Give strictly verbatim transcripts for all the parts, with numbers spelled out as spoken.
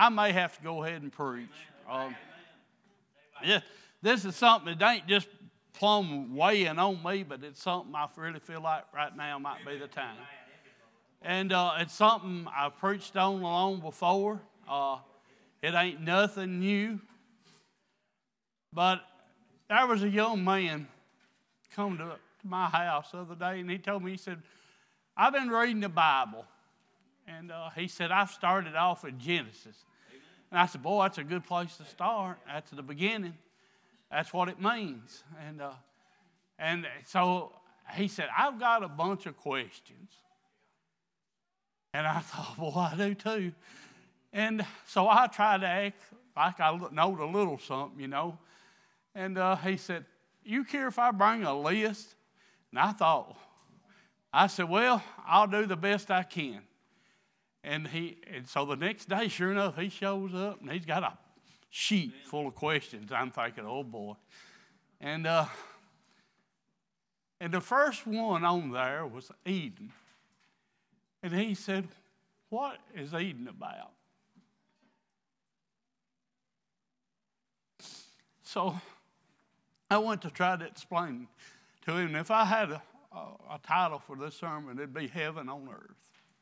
I may have to go ahead and preach. Um, yeah, this is something that ain't just plumb weighing on me, but it's something I really feel like right now might be the time. And uh, it's something I preached on long before. Uh, it ain't nothing new. But there was a young man come to, to my house the other day, and he told me, he said, I've been reading the Bible. And uh, he said, I've started off in Genesis. And I said, boy, that's a good place to start. That's the beginning. That's what it means. And uh, and so he said, I've got a bunch of questions. And I thought, well, I do too. And so I tried to act like I know a little something, you know. And uh, he said, you care if I bring a list? And I thought, I said, well, I'll do the best I can. And he, and so the next day, sure enough, he shows up and he's got a sheet full of questions. I'm thinking, oh boy. And uh, and the first one on there was Eden. And he said, what is Eden about? So I went to try to explain to him. If I had a, a, a title for this sermon, it'd be Heaven on Earth.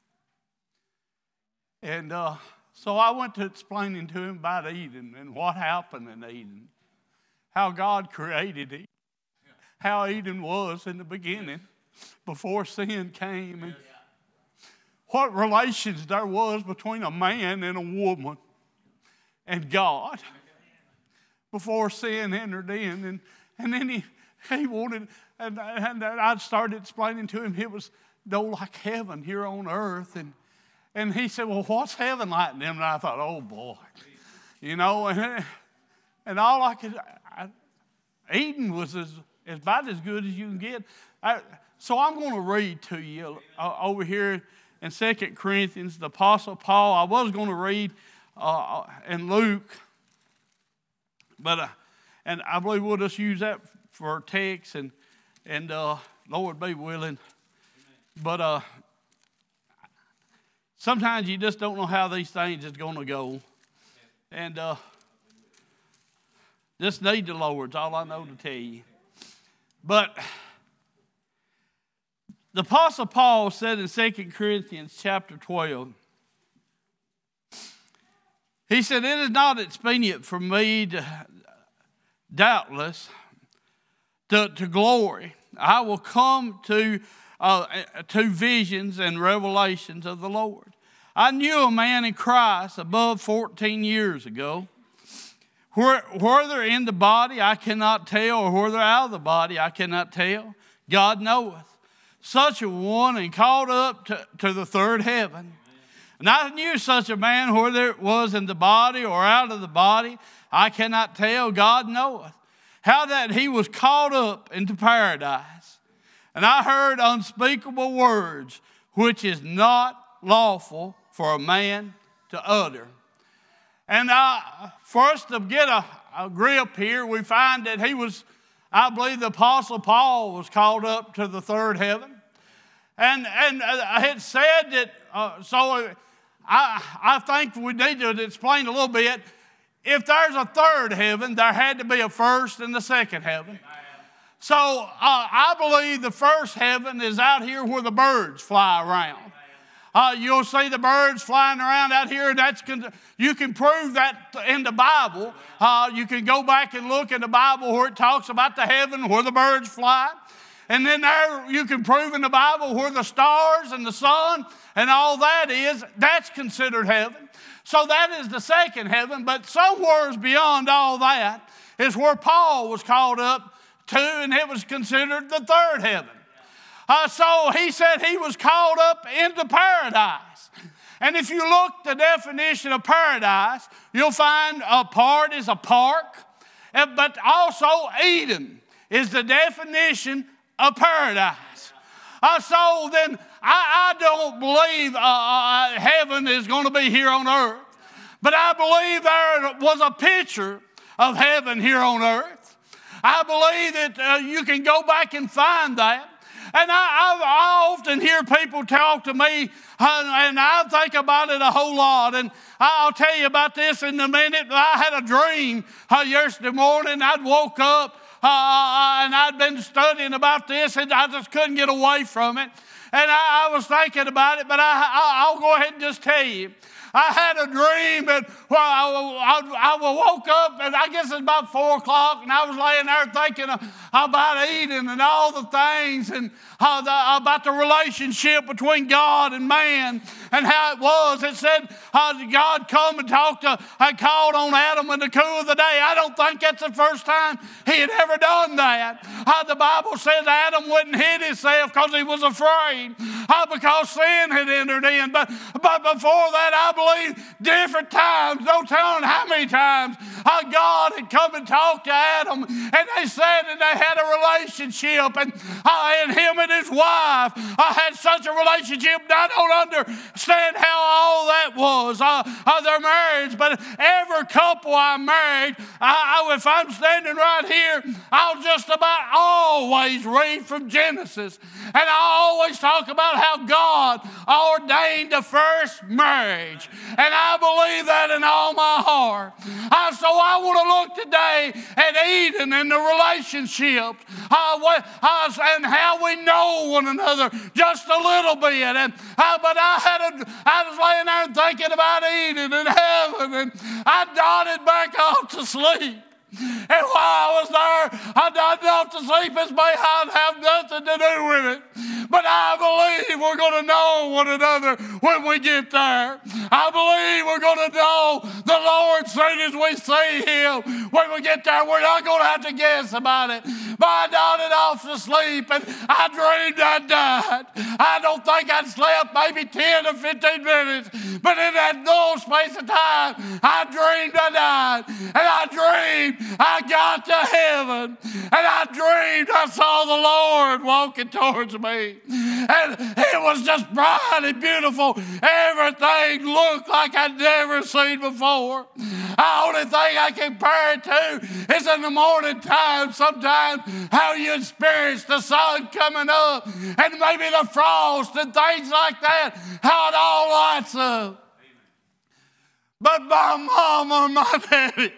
And uh, so I went to explaining to him about Eden and what happened in Eden, how God created Eden, how Eden was in the beginning before sin came, and what relations there was between a man and a woman and God before sin entered in. And, and then he, he wanted, and, and I started explaining to him it was no like heaven here on earth. And, and he said, well, what's heaven like? And then I thought, oh, boy. You know, and, and all I could, I, Eden was as, about as good as you can get. I, so I'm going to read to you uh, over here in Second Corinthians, the Apostle Paul. I was going to read uh, in Luke, but uh, and I believe we'll just use that for our text, and and uh, Lord be willing. But uh, sometimes you just don't know how these things is going to go, and uh, just need the Lord's all I know to tell you. But the Apostle Paul said in Second Corinthians chapter twelve, he said, it is not expedient for me to, doubtless, to, to glory. I will come to, uh, to visions and revelations of the Lord. I knew a man in Christ above fourteen years ago, whether in the body I cannot tell, or whether out of the body I cannot tell. God knoweth. Such a one, and called up to, to the third heaven. And I knew such a man, whether it was in the body or out of the body, I cannot tell, God knoweth. How that he was caught up into paradise. And I heard unspeakable words, which is not lawful for a man to utter. And I, for us to get a, a grip here, we find that he was, I believe the Apostle Paul was called up to the third heaven. And and I had said that, uh, so I, I think we need to explain a little bit. If there's a third heaven, there had to be a first and a second heaven. So uh, I believe the first heaven is out here where the birds fly around. Uh, you'll see the birds flying around out here. That's you can prove that in the Bible. Uh, you can go back and look in the Bible where it talks about the heaven where the birds fly. And then there you can prove in the Bible where the stars and the sun and all that is. That's considered heaven. So that is the second heaven. But somewhere beyond all that is where Paul was called up to, and it was considered the third heaven. Uh, so he said he was called up into paradise. And if you look the definition of paradise, you'll find a part is a park, but also Eden is the definition of paradise. Uh, so then I, I don't believe uh, uh, heaven is going to be here on earth, but I believe there was a picture of heaven here on earth. I believe that uh, you can go back and find that. And I, I, I often hear people talk to me, uh, and I think about it a whole lot. And I'll tell you about this in a minute. I had a dream uh, yesterday morning. I'd woke up, uh, and I'd been studying about this, and I just couldn't get away from it. And I, I was thinking about it, but I, I, I'll go ahead and just tell you. I had a dream, and well, I, I, I woke up, and I guess it's about four o'clock, and I was laying there thinking about Eden and all the things, and how the, about the relationship between God and man, and how it was. It said how God come and talked to, I called on Adam in the cool of the day. I don't think that's the first time he had ever done that. How the Bible says Adam wouldn't hid himself because he was afraid, how because sin had entered in. But, but before that, I believe different times, no telling how many times, how God had come and talked to Adam, and they said that they had a relationship, and, uh, and him and his wife uh, had such a relationship. I don't understand how all that was, uh, uh, their marriage, but every couple I married, I, I, if I'm standing right here, I'll just about always read from Genesis, and I always talk about how God ordained the first marriage. And I believe that in all my heart. Uh, so I want to look today at Eden and the relationship uh, what, uh, and how we know one another just a little bit. And, uh, but I, had a, I was laying there thinking about Eden and heaven, and I nodded back off to sleep. And while I was there, I nodded off to sleep as may I'd have nothing to do with it. But I believe we're going to know one another when we get there. I believe we're going to know the Lord soon as we see Him. When we get there, we're not going to have to guess about it. But I nodded off to sleep, and I dreamed I died. I don't think I'd slept maybe ten or fifteen minutes. But in that little space of time, I dreamed I died. And I dreamed I got to heaven, and I dreamed I saw the Lord walking towards me, and it was just bright and beautiful. Everything looked like I'd never seen before. The only thing I can compare it to is in the morning time sometimes how you experience the sun coming up and maybe the frost and things like that, how it all lights up. But my mama and my daddy,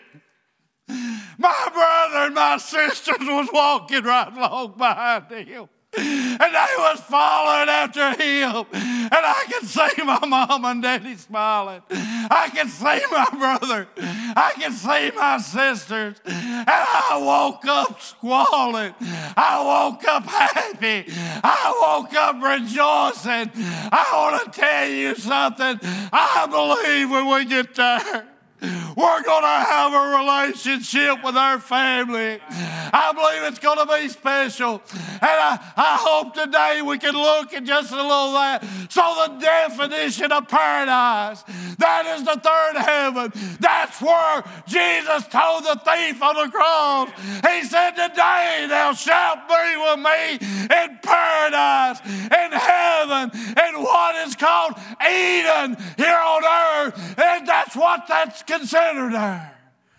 my brother and my sisters was walking right along behind him. And they was following after him. And I could see my mom and daddy smiling. I could see my brother. I could see my sisters. And I woke up squalling. I woke up happy. I woke up rejoicing. I want to tell you something. I believe when we get there, we're going to have a relationship with our family. I believe it's going to be special. And I, I hope today we can look at just a little of that. So the definition of paradise, that is the third heaven. That's where Jesus told the thief on the cross. He said, today thou shalt be with me in paradise, in heaven, in what is called Eden here on earth. And that's what that's considered there.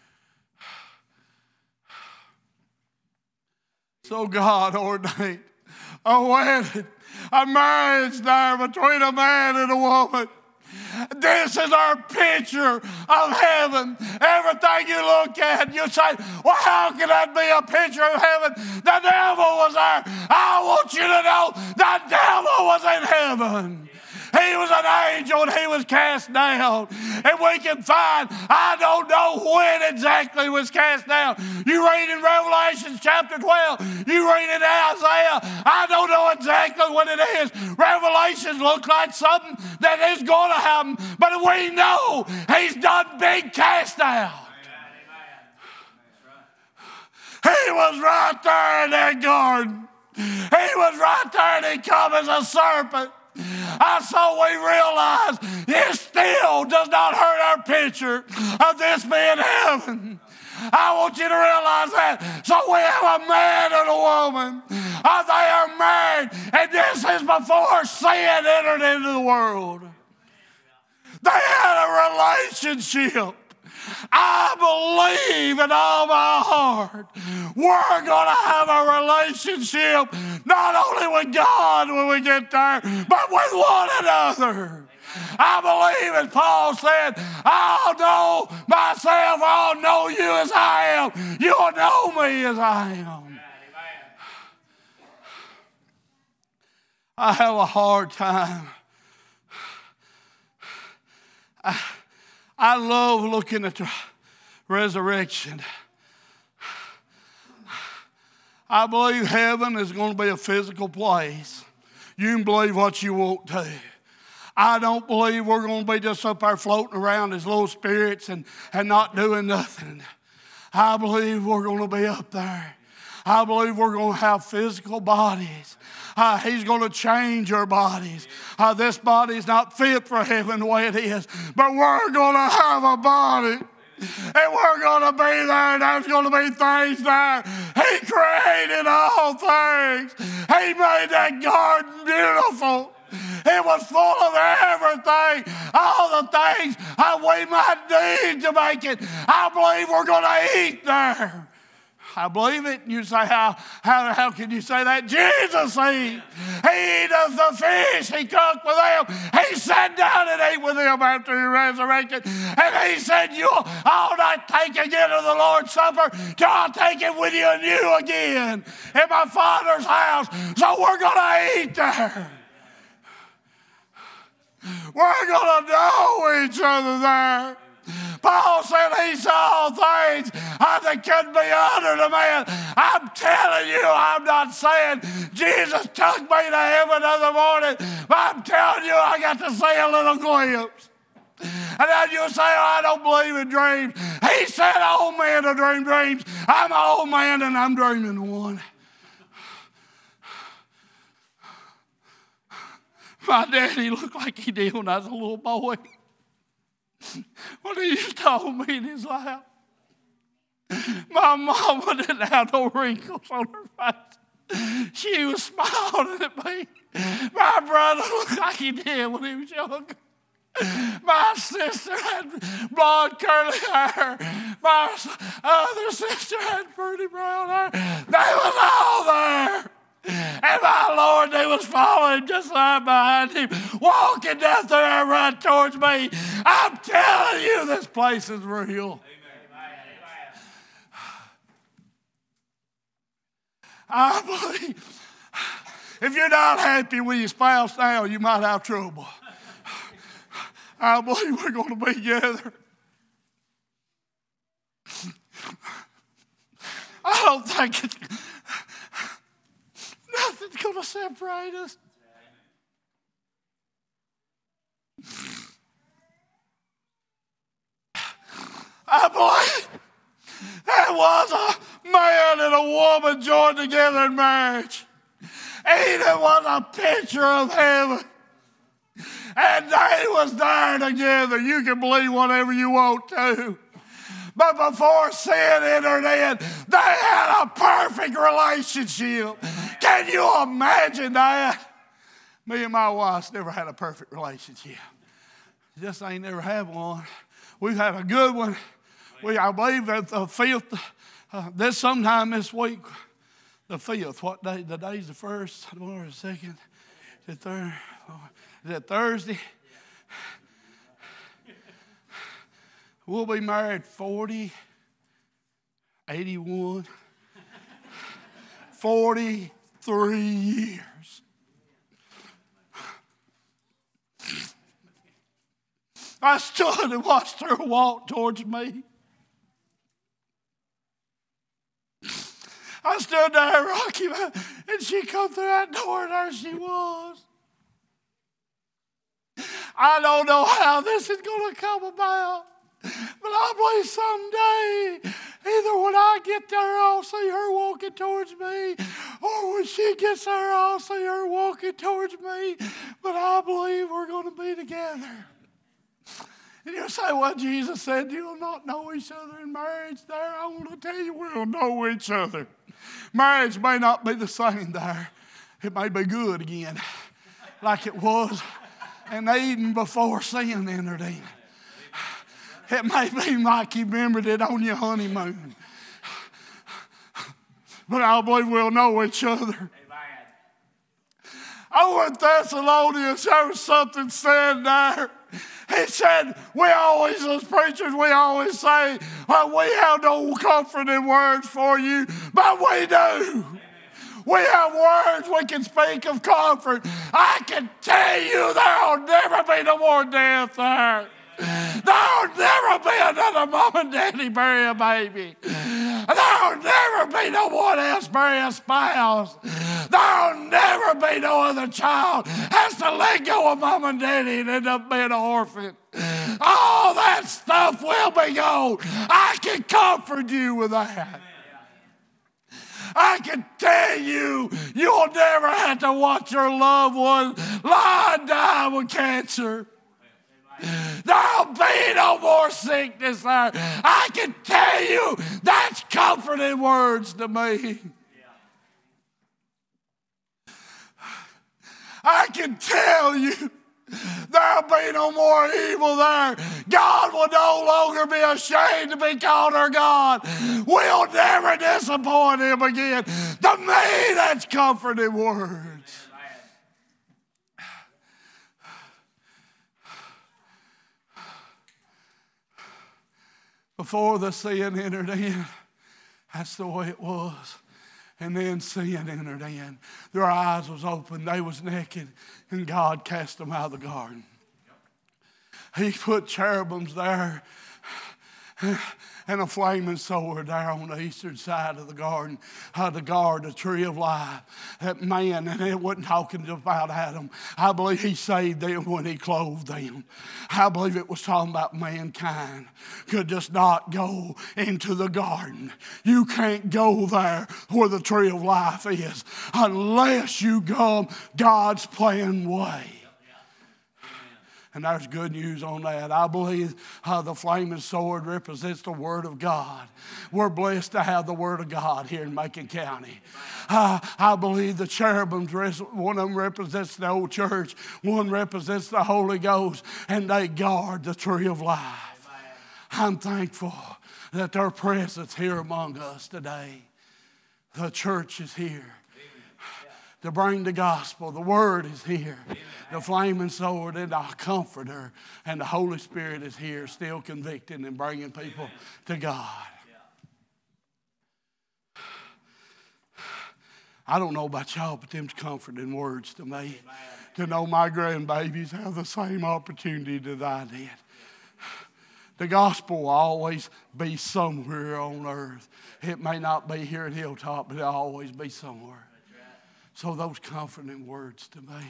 So God ordained a wedding, a marriage there between a man and a woman. This is our picture of heaven. Everything you look at, you say, well, how can that be a picture of heaven? The devil was there. I want you to know the devil was in heaven. He was an angel, and he was cast down. And we can find, I don't know when exactly he was cast down. You read in Revelation chapter twelve. You read in Isaiah. I don't know exactly what it is. Revelations look like something that is going to happen. But we know he's done been cast out. He was right there in that garden. He was right there, and he come as a serpent. I so we realize it still does not hurt our picture of this being heaven. I want you to realize that. So we have a man and a woman. Uh, they are married, and this is before sin entered into the world. They had a relationship. I believe in all my heart we're going to have a relationship not only with God when we get there, but with one another. I believe, as Paul said, I'll know myself, I'll know you as I am. You'll know me as I am. I have a hard time. I, I love looking at the resurrection. I believe heaven is going to be a physical place. You can believe what you want to. I don't believe we're going to be just up there floating around as little spirits and, and not doing nothing. I believe we're going to be up there. I believe we're going to have physical bodies. Uh, he's going to change our bodies. Uh, this body is not fit for heaven the way it is, but we're going to have a body. And we're going to be there, and there's going to be things there. He created all things. He made that garden beautiful. It was full of everything, all the things that we might need to make it. I believe we're going to eat there. I believe it. And you say, how, how, how can you say that? Jesus ate. He eateth the fish. He cooked with them. He sat down and ate with them after he resurrected. And he said, you, I'll not take again of the Lord's Supper till I'll take it with you and you again in my Father's house. So we're going to eat there. We're going to know each other there. Paul said he saw things that couldn't be uttered to man. I'm telling you, I'm not saying Jesus took me to heaven other morning, but I'm telling you I got to see a little glimpse. And then you say, oh, I don't believe in dreams. He said old men to dream dreams. I'm an old man and I'm dreaming one. My daddy looked like he did when I was a little boy. When he used to hold me in his lap. My mama didn't have no wrinkles on her face. She was smiling at me. My brother looked like he did when he was younger. My sister had blonde curly hair. My other sister had pretty brown hair. They was all there. And my Lord, they was following just right behind him, walking down there and right towards me. I'm telling you, this place is real. Amen. I believe if you're not happy with your spouse now, you might have trouble. I believe we're going to be together. I don't think it's... Nothing's going to separate us. I believe there was a man and a woman joined together in marriage. Eden was a picture of heaven. And they was there together. You can believe whatever you want to. But before sin entered in, they had a perfect relationship. Can you imagine that? Me and my wife never had a perfect relationship. Just ain't never had one. We've had a good one. We, I believe that the fifth, uh, this sometime this week, the fifth. What day? The day's the first, tomorrow the second, the third. Is it Thursday? We'll be married forty, eighty-one, forty-three years. I stood and watched her walk towards me. I stood there rocking her, and she come through that door, and there she was. I don't know how this is going to come about. But I believe someday, either when I get there, I'll see her walking towards me, or when she gets there, I'll see her walking towards me. But I believe we're going to be together. And you'll say, well, Jesus said you'll not know each other in marriage there. I want to tell you, we'll know each other. Marriage may not be the same there. It may be good again, like it was in Eden before sin entered in. It may be like you remembered it on your honeymoon. But I believe we'll know each other. Over in Thessalonians, there was something said there. He said, we always, as preachers, we always say, well, we have no comforting words for you, but we do. We have words we can speak of comfort. I can tell you there will never be no more death there. There'll never be another mom and daddy bury a baby. There'll never be no one else bury a spouse. There'll never be no other child has to let go of mom and daddy and end up being an orphan. All that stuff will be gone. I can comfort you with that. I can tell you, you'll never have to watch your loved one lie and die with cancer. There'll be no more sickness there. I can tell you, that's comforting words to me. I can tell you, there'll be no more evil there. God will no longer be ashamed to be called our God. We'll never disappoint him again. To me, that's comforting words. Before the sin entered in, that's the way it was. And then sin entered in. Their eyes was open. They was naked. And God cast them out of the garden. He put cherubims there and a flaming sword there on the eastern side of the garden uh, to guard the tree of life. That man, and it wasn't talking about Adam. I believe he saved them when he clothed them. I believe it was talking about mankind could just not go into the garden. You can't go there where the tree of life is unless you go God's planned way. And there's good news on that. I believe uh, the flaming sword represents the Word of God. We're blessed to have the Word of God here in Macon County. Uh, I believe the cherubims, one of them represents the old church, one represents the Holy Ghost, and they guard the tree of life. I'm thankful that their presence here among us today. The church is here to bring the gospel. The Word is here. The flaming sword and our comforter and the Holy Spirit is here still convicting and bringing people to God. I don't know about y'all, but them's comforting words to me. To know my grandbabies have the same opportunity that I did. The gospel will always be somewhere on earth. It may not be here at Hilltop, but it'll always be somewhere. So those comforting words to me.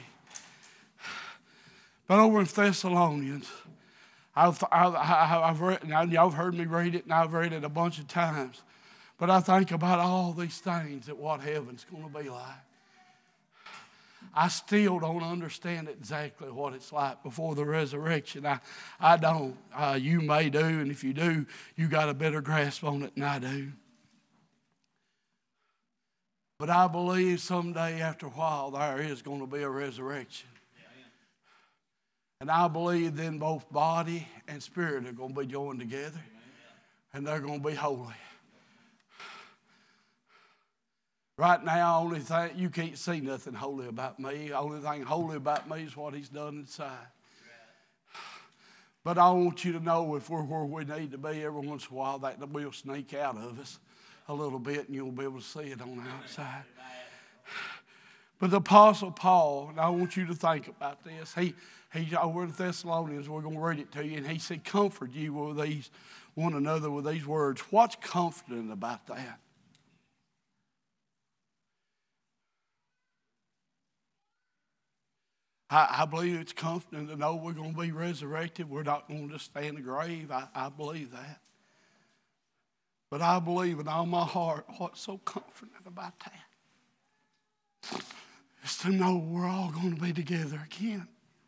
But over in Thessalonians, I've, I've, I've read, and y'all have heard me read it, and I've read it a bunch of times. But I think about all these things that what heaven's going to be like. I still don't understand exactly what it's like before the resurrection. I, I don't. Uh, you may do, and if you do, you got a better grasp on it than I do. But I believe someday after a while there is going to be a resurrection. And I believe then both body and spirit are going to be joined together. And they're going to be holy. Right now, only thing, you can't see nothing holy about me. The only thing holy about me is what he's done inside. But I want you to know if we're where we need to be, every once in a while that will sneak out of us a little bit and you'll be able to see it on the outside. But the Apostle Paul, and I want you to think about this. He, he over in Thessalonians, we're going to read it to you, and he said, comfort you with these, one another with these words. What's comforting about that? I, I believe it's comforting to know we're going to be resurrected. We're not going to just stay in the grave. I, I believe that. But I believe in all my heart what's so comforting about that is to know we're all going to be together again.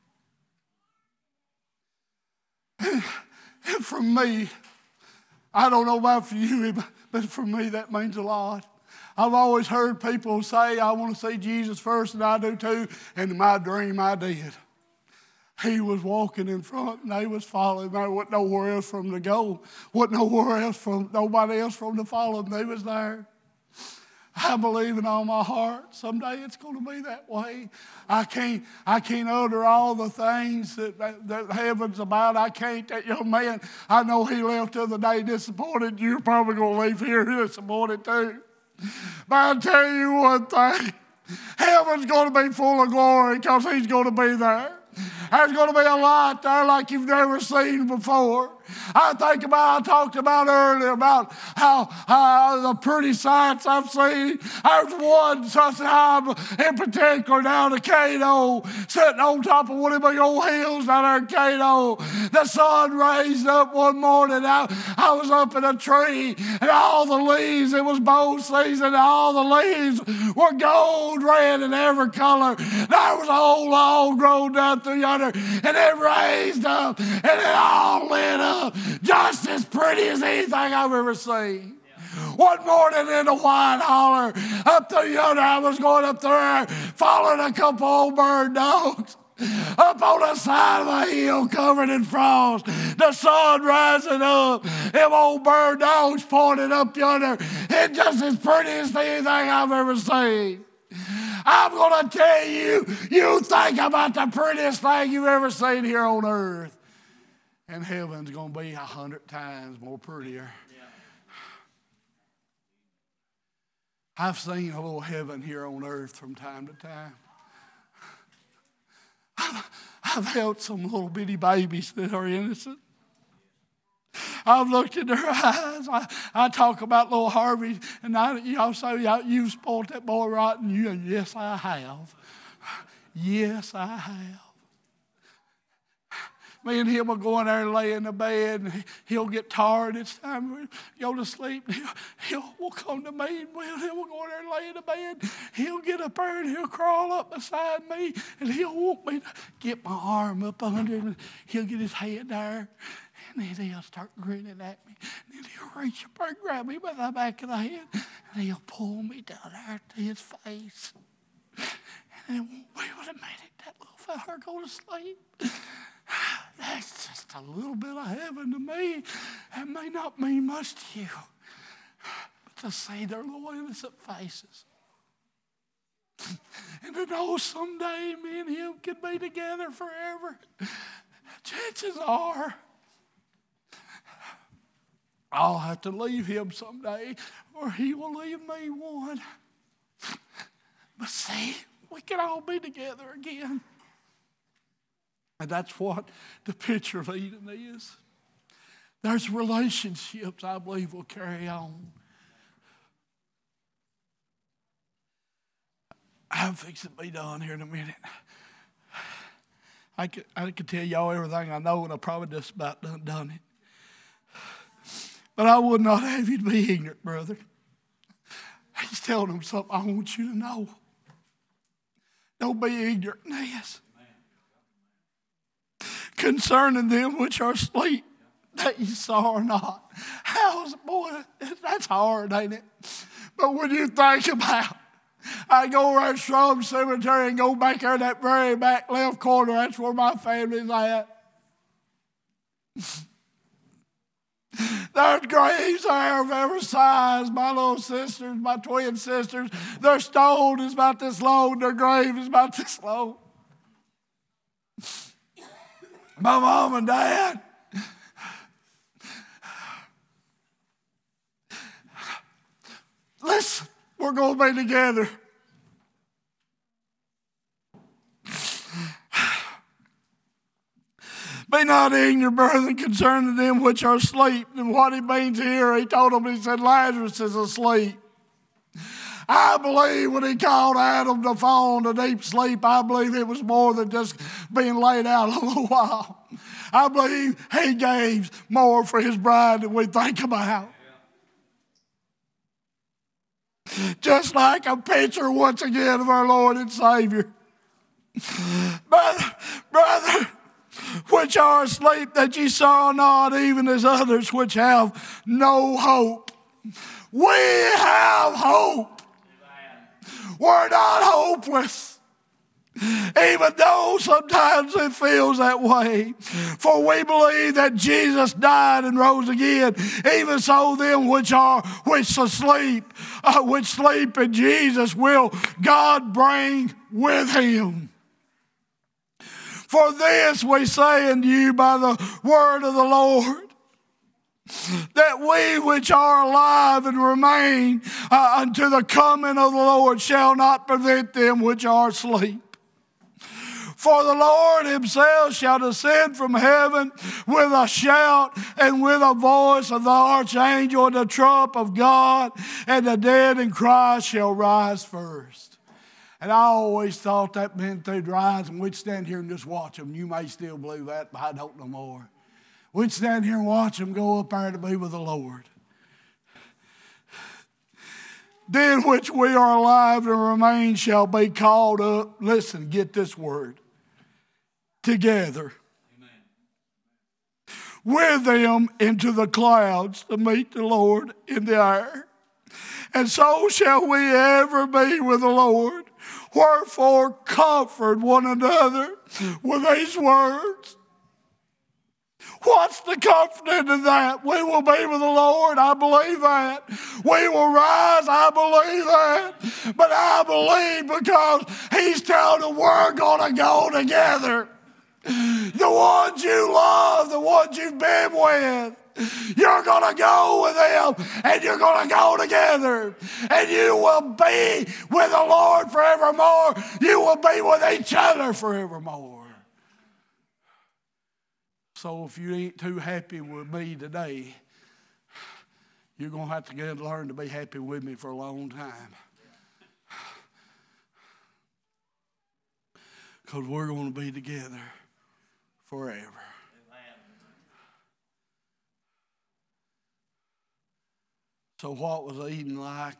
And, and for me, I don't know about for you, but for me that means a lot. I've always heard people say, I want to see Jesus first, and I do too, and in my dream I did. He was walking in front and they was following. There wasn't nowhere else for them to go. Wasn't nowhere else from nobody else for them to follow them. They was there. I believe in all my heart someday it's going to be that way. I can't, I can't utter all the things that, that, that heaven's about. I can't. That young man, I know he left the other day disappointed. You're probably going to leave here disappointed too. But I'll tell you one thing. Heaven's going to be full of glory because he's going to be there. There's going to be a light there like you've never seen before. I think about, I talked about earlier about how, how the pretty sights I've seen. There's one such time in particular down at Cato, sitting on top of one of the big old hills down there in Cato. The sun raised up one morning. I, I was up in a tree, and all the leaves, it was bow season, and all the leaves were gold, red, and every color. There was a whole log grown down through yonder, and it raised up, and it all lit up. Just as pretty as anything I've ever seen. Yeah. One morning in the white holler, up through yonder, I was going up there, following a couple old bird dogs. Up on the side of the hill, covered in frost, the sun rising up, them old bird dogs pointed up yonder. It's just as pretty as anything I've ever seen. I'm going to tell you, you think about the prettiest thing you've ever seen here on earth. And heaven's going to be a hundred times more prettier. Yeah. I've seen a little heaven here on earth from time to time. I've, I've held some little bitty babies that are innocent. I've looked in their eyes. I, I talk about little Harvey, and I, y'all say, you've spoiled that boy rotten. You, yes, I have. Yes, I have. Me and him will go in there and lay in the bed, and he'll get tired. It's time to go to sleep. He'll, he'll will come to me, and we'll, he'll go in there and lay in the bed. He'll get up there, and he'll crawl up beside me, and he'll want me to get my arm up under him. And he'll get his head there, and then he'll start grinning at me. And then he'll reach up there and grab me by the back of the head, and he'll pull me down there to his face. And then wait a minute, that little fella go to sleep. That's just a little bit of heaven to me. That may not mean much to you. But to see their little innocent faces. And to know someday me and him could be together forever. Chances are I'll have to leave him someday, or he will leave me one. But see, we can all be together again. And that's what the picture of Eden is. There's relationships I believe will carry on. I'm fixing to be done here in a minute. I could, I could tell y'all everything I know, and I probably just about done, done it. But I would not have you to be ignorant, brother. He's telling them something I want you to know. Don't be ignorant in this. Concerning them which are asleep, that you saw or not. How's, boy, that's hard, ain't it? But when you think about, I go around Strom Cemetery and go back there in that very back left corner, that's where my family's at. There's graves there of every size. My little sisters, my twin sisters, their stone is about this long, their grave is about this long. My mom and dad. Listen, we're going to be together. Be not ignorant, brethren, concerning them which are asleep. And what he means here, he told them, he said, Lazarus is asleep. I believe when he called Adam to fall into deep sleep, I believe it was more than just being laid out a little while. I believe he gave more for his bride than we think about. Just like a picture once again of our Lord and Savior. Brother, brother, which are asleep that ye saw not, even as others which have no hope. We have hope. We're not hopeless. Even though sometimes it feels that way. For we believe that Jesus died and rose again. Even so them which are which sleep, uh, which sleep in Jesus will God bring with him. For this we say unto you by the word of the Lord, that we which are alive and remain uh, unto the coming of the Lord shall not prevent them which are asleep. For the Lord himself shall descend from heaven with a shout and with a voice of the archangel and the trump of God, and the dead in Christ shall rise first. And I always thought that meant they'd rise and we'd stand here and just watch them. You may still believe that, but I don't no more. We'd stand here and watch them go up there to be with the Lord. Then which we are alive and remain shall be called up. Listen, get this word. Together. Amen. With them into the clouds to meet the Lord in the air. And so shall we ever be with the Lord. Wherefore comfort one another with these words. What's the confidence in that? We will be with the Lord. I believe that. We will rise. I believe that. But I believe because he's telling us we're going to go together. The ones you love, the ones you've been with, you're going to go with them and you're going to go together. And you will be with the Lord forevermore. You will be with each other forevermore. So if you ain't too happy with me today, you're going to have to get, learn to be happy with me for a long time. Because we're going to be together forever. So what was Eden like?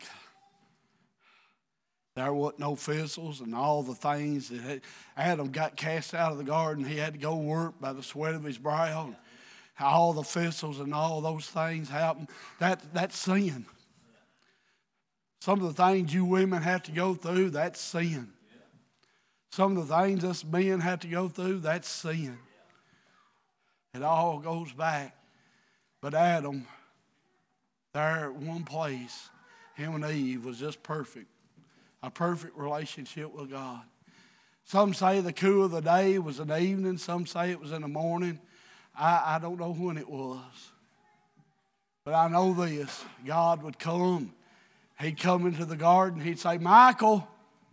There wasn't no thistles and all the things that had, Adam got cast out of the garden. He had to go work by the sweat of his brow. All the thistles and all those things happened. That, that's sin. Some of the things you women have to go through, that's sin. Some of the things us men have to go through, that's sin. It all goes back. But Adam, there at one place, him and Eve was just perfect. A perfect relationship with God. Some say the cool of the day was in the evening. Some say it was in the morning. I, I don't know when it was. But I know this. God would come. He'd come into the garden. He'd say, Michael.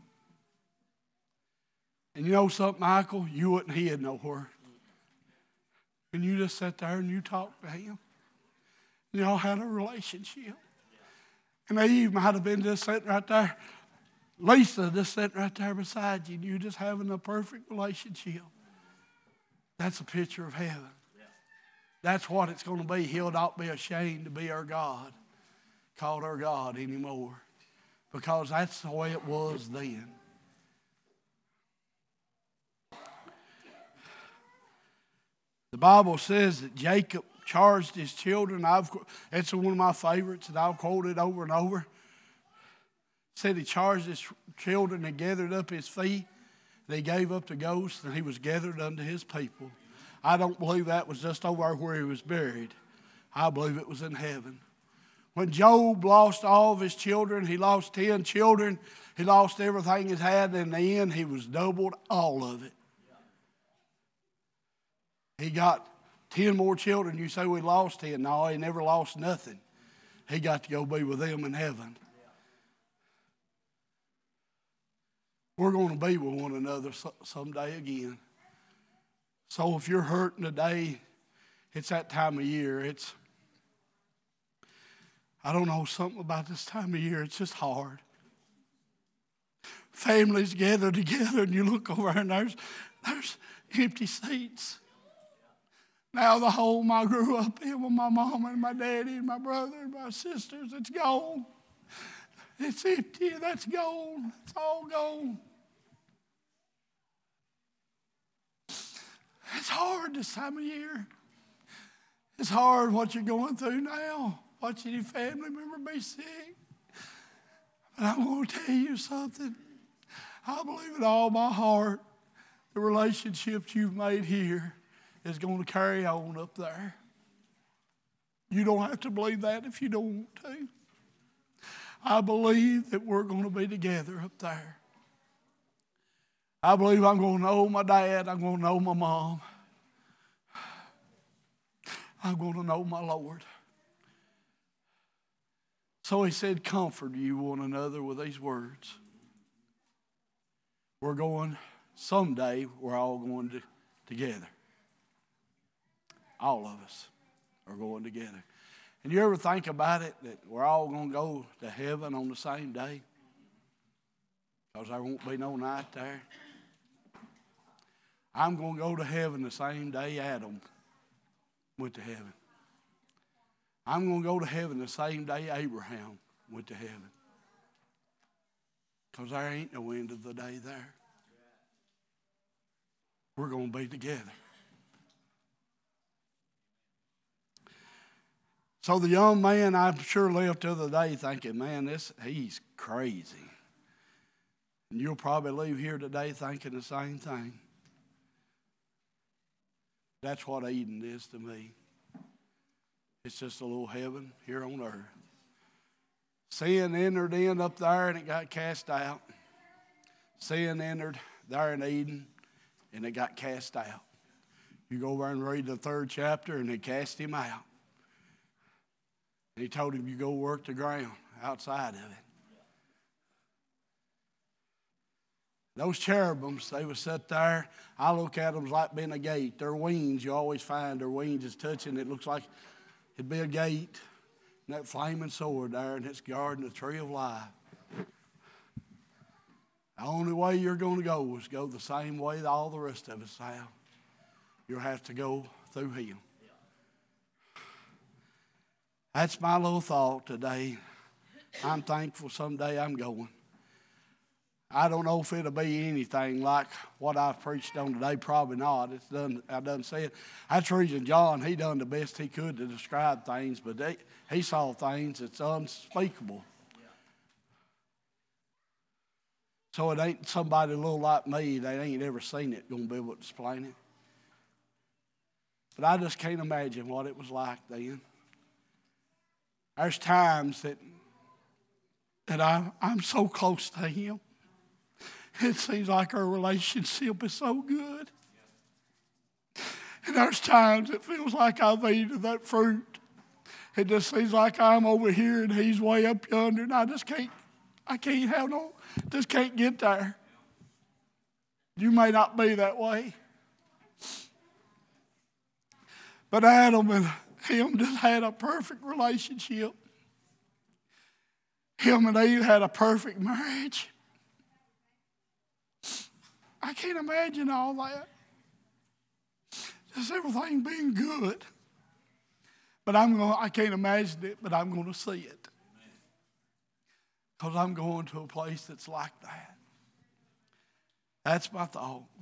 And you know something, Michael? You wouldn't hid nowhere. And you just sat there and you talked to him. Y'all had a relationship. And Eve might have been just sitting right there. Lisa just sitting right there beside you, and you just having a perfect relationship. That's a picture of heaven. That's what it's going to be. He'll not be ashamed to be our God, called our God anymore, because that's the way it was then. The Bible says that Jacob charged his children. I've, it's one of my favorites that I've quoted over and over. Said he charged his children and gathered up his feet. They gave up the ghost and he was gathered unto his people. I don't believe that was just over where he was buried. I believe it was in heaven. When Job lost all of his children, he lost ten children. He lost everything he had. And in the end, he was doubled all of it. He got ten more children. You say we lost ten. No, he never lost nothing. He got to go be with them in heaven. We're going to be with one another someday again. So if you're hurting today, it's that time of year. It's, I don't know, something about this time of year. It's just hard. Families gather together and you look over and there's, there's empty seats. Now the home I grew up in with my mom and my daddy and my brother and my sisters, it's gone. It's empty. That's gone. It's all gone. It's hard this time of year. It's hard what you're going through now, watching your family member be sick. But I'm going to tell you something. I believe in all my heart the relationships you've made here is going to carry on up there. You don't have to believe that if you don't want to. I believe that we're going to be together up there. I believe I'm going to know my dad. I'm going to know my mom. I'm going to know my Lord. So he said, comfort you one another with these words. We're going, someday, we're all going to, together. All of us are going together. And you ever think about it, that we're all going to go to heaven on the same day? Because there won't be no night there. I'm going to go to heaven the same day Adam went to heaven. I'm going to go to heaven the same day Abraham went to heaven. Because there ain't no end of the day there. We're going to be together. So the young man, I'm sure, left the other day thinking, man, this he's crazy. And you'll probably leave here today thinking the same thing. That's what Eden is to me. It's just a little heaven here on earth. Sin entered in up there and it got cast out. Sin entered there in Eden and it got cast out. You go over and read the third chapter and they cast him out. And he told him, you go work the ground outside of it. Those cherubims, they would sit there. I look at them like being a gate. Their wings, you always find their wings is touching. It looks like it'd be a gate. And that flaming sword there, and it's guarding the tree of life. The only way you're going to go is go the same way that all the rest of us have. You'll have to go through him. That's my little thought today. I'm thankful someday I'm going. I don't know if it'll be anything like what I've preached on today. Probably not. It's done. I done said. That's the reason John, he done the best he could to describe things, but they, he saw things that's unspeakable. So it ain't somebody a little like me that ain't ever seen it going to be able to explain it. But I just can't imagine what it was like then. There's times that that I, I'm so close to him. It seems like our relationship is so good. And there's times it feels like I've eaten that fruit. It just seems like I'm over here and he's way up yonder, and I just can't, I can't have no, just can't get there. You may not be that way. But Adam and him just had a perfect relationship. Him and Eve had a perfect marriage. I can't imagine all that. Just everything being good. But I'm going, I can't imagine it, but I'm going to see it. Because I'm going to a place that's like that. That's my thought.